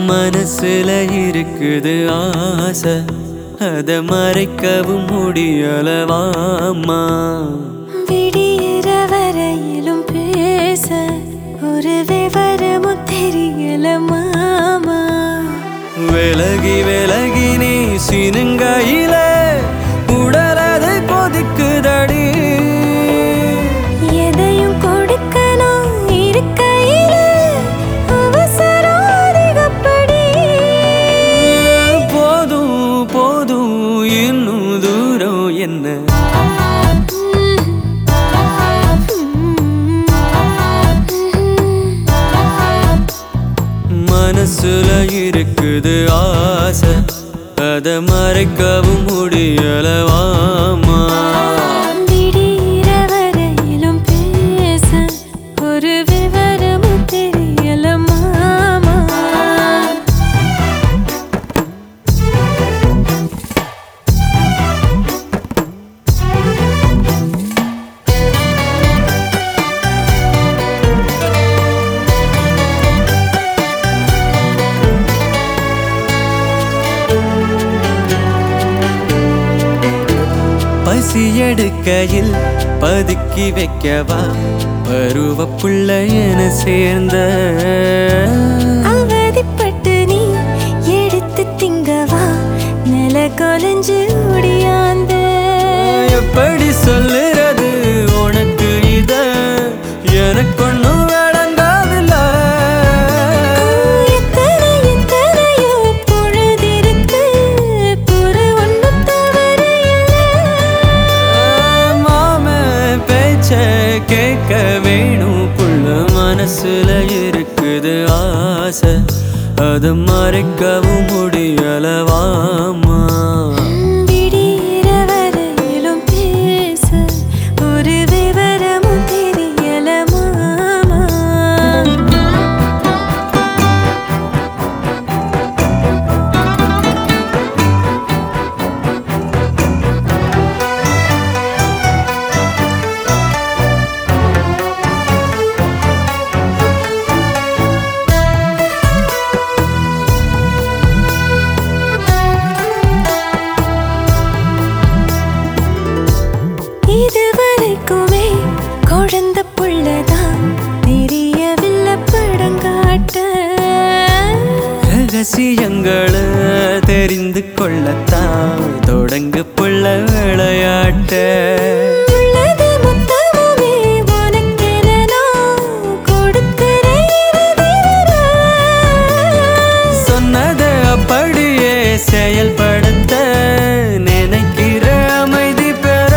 மனசுல இருக்குது ஆசை, அத மறைக்கவும் முடியலவாமா. விடியிற வரையிலும் பேச ஒரு விவரமும் தெரியல மாமா. விலகி விலகி நீ சினுங்கையில உடலது கொதிக்குதடி. எதையும் கொடுக்கணும் இருக்கையில அவசரம் அதிகப்படி. போதும் போதும் இன்னும் தூரம் என்ன. மனசுல இருக்குது ஆசை, அத மறைக்கவும் முடியலவாமா. விடியிற வரையிலும் பேச ஒரு விவரமும் தெரியல மாமா. பசி எடுக்கையில் பதுக்கி வைக்கவா பருவ புள்ளையன சேர்ந்த. அவதிப்பட்டு நீ எடுத்து திங்கவா நில கொலைஞ்சு ஓடியாந்த. எப்படி சொல்லுறது உனக்கு இத, எனக்கு ஒன்னும் விளங்காதில்ல. எத்தனையோ பொழுதிருக்கு பொறு ஒன்றும் தவறையில்ல. மாம பேச்ச கேட்க வேணும் புள்ள. மனசுல இருக்குது ஆசை, அது மறைக்கவும் முடியலவாமா. விடியிற வரையிலும் பேச ஒரு விவரமும் தெரியல மாமா. இதுவரைக்குமே குழந்தை புள்ளதான் தெரியவில்லை படங்காட்ட. ரகசியங்களை தெரிந்து கொள்ளத்தான் தொடங்கு புள்ள விளையாட்ட. உள்ளது மொத்தமுமே உனக்கென நான் கொடுக்கிறேன். சொன்னதை அப்படியே செயல்படுத்த நினைக்கிற அமைதி பெற.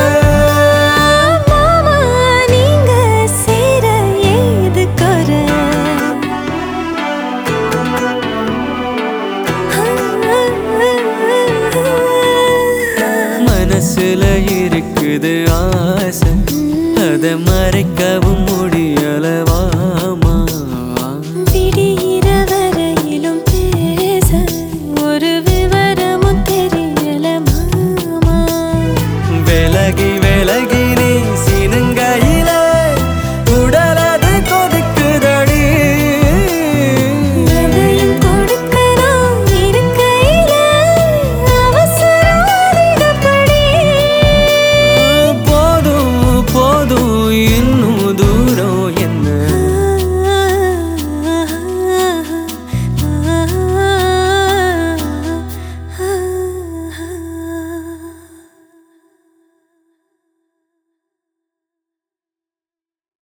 மாமா நீங்க சேர ஏது குறை. மனசுல இருக்குது ஆசை, அத மறைக்கவும்